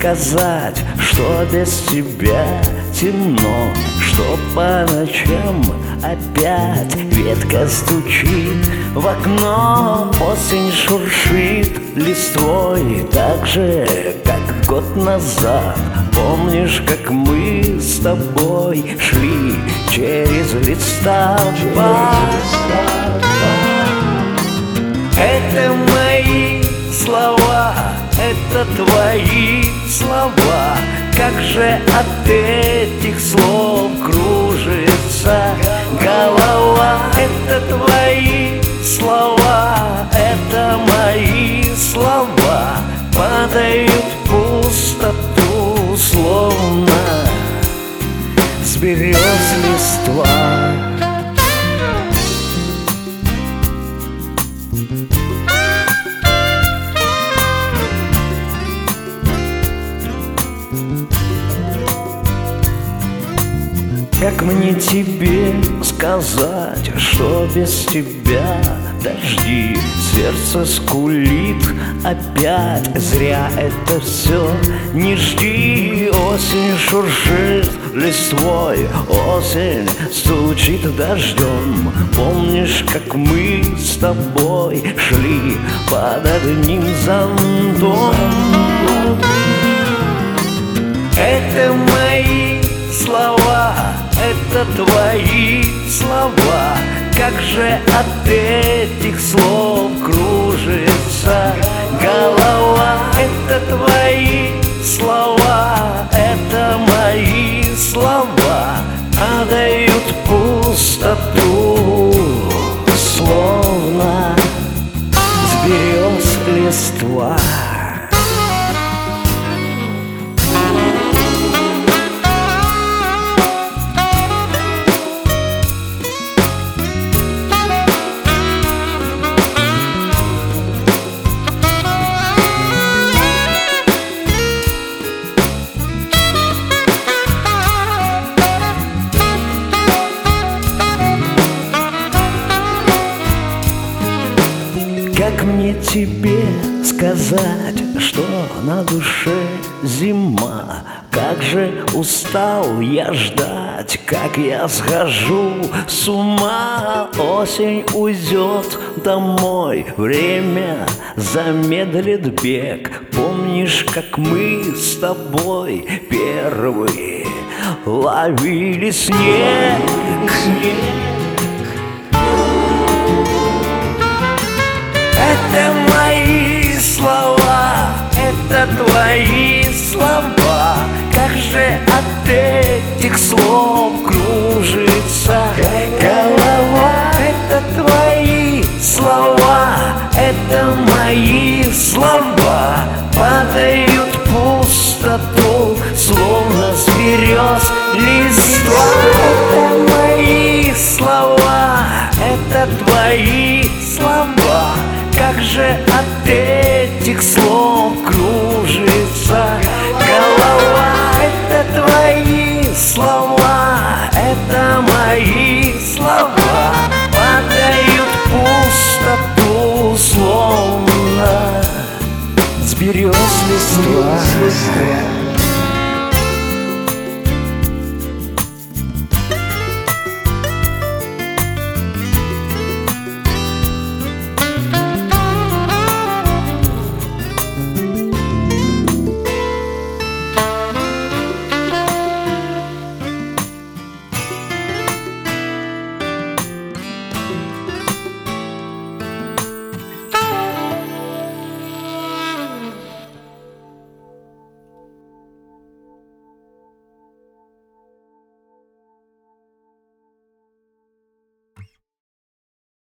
сказать, что без тебя темно, что по ночам опять ветка стучит в окно, осень шуршит листвой так же, как год назад. Помнишь, как мы с тобой шли через листопад? Это мои слова, это твои слова. Как же от этих слов кружится голова? Это твои слова, это мои слова. Падают в пустоту, словно с берез листва. Как мне тебе сказать, что без тебя дожди, сердце скулит опять, зря это все, не жди. Осень шуршит листвой, осень стучит дождем. Помнишь, как мы с тобой шли под одним зонтом? Это мои слова, это твои слова. Как же от этих слов кружится голова? Это твои слова, это мои слова. Падают в пустоту, словно с берез листва. Как мне тебе сказать, что на душе зима? Как же устал я ждать, как я схожу с ума. Осень уйдет домой, время замедлит бег. Помнишь, как мы с тобой первые ловили снег? Это мои слова, это твои слова. Как же от этих слов кружится голова? Это твои слова, это мои слова. Падают в пустоту, словно с берез листва. Это мои слова, это твои слова. Как же от этих слов кружится голова? Это твои слова, это мои слова. Падают в пустоту, словно с берез листва.